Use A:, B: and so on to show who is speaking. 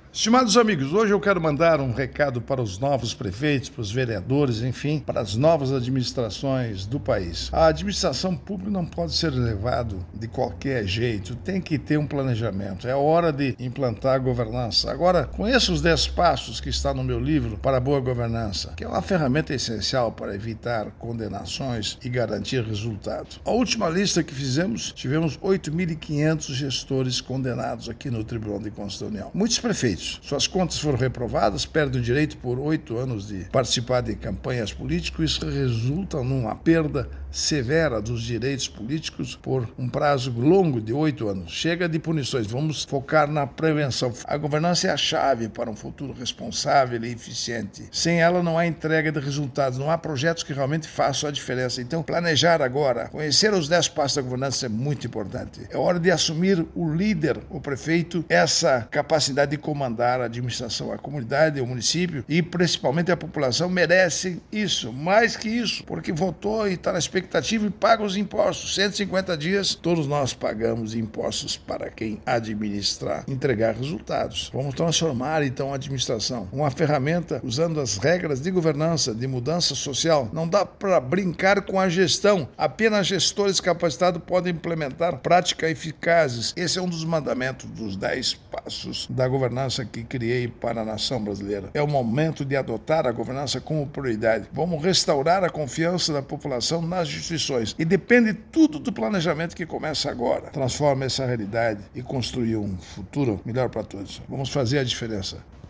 A: Estimados amigos, hoje eu quero mandar um recado para os novos prefeitos, para os vereadores, enfim, para as novas administrações do país. A administração pública não pode ser levado de qualquer jeito, tem que ter um planejamento. É hora de implantar a governança. Agora, conheça os 10 passos que está no meu livro para a boa governança, que é uma ferramenta essencial para evitar condenações e garantir resultado. A última lista que fizemos, tivemos 8.500 gestores condenados aqui no Tribunal de Contas da União. Muitos prefeitos. Suas contas foram reprovadas, perdem o direito por 8 anos de participar de campanhas políticas. Isso resulta numa perda severa dos direitos políticos por um prazo longo de 8 anos. Chega de punições, vamos focar na prevenção. A governança é a chave para um futuro responsável e eficiente. Sem ela não há entrega de resultados, não há projetos que realmente façam a diferença. Então, planejar agora, conhecer os 10 passos da governança é muito importante. É hora de assumir o líder, o prefeito, essa capacidade de comandar a administração. A comunidade, o município e principalmente a população merecem isso, mais que isso, porque votou e está na expectativa e paga os impostos. 150 dias, todos nós pagamos impostos para quem administrar, entregar resultados. Vamos transformar então a administração uma ferramenta usando as regras de governança, de mudança social. Não dá para brincar com a gestão. Apenas gestores capacitados podem implementar práticas eficazes. Esse é um dos mandamentos dos 10 passos da governança que criei para a nação brasileira. É o momento de adotar a governança como prioridade. Vamos restaurar a confiança da população nas instituições. E depende tudo do planejamento que começa agora. Transforma essa realidade e construir um futuro melhor para todos. Vamos fazer a diferença.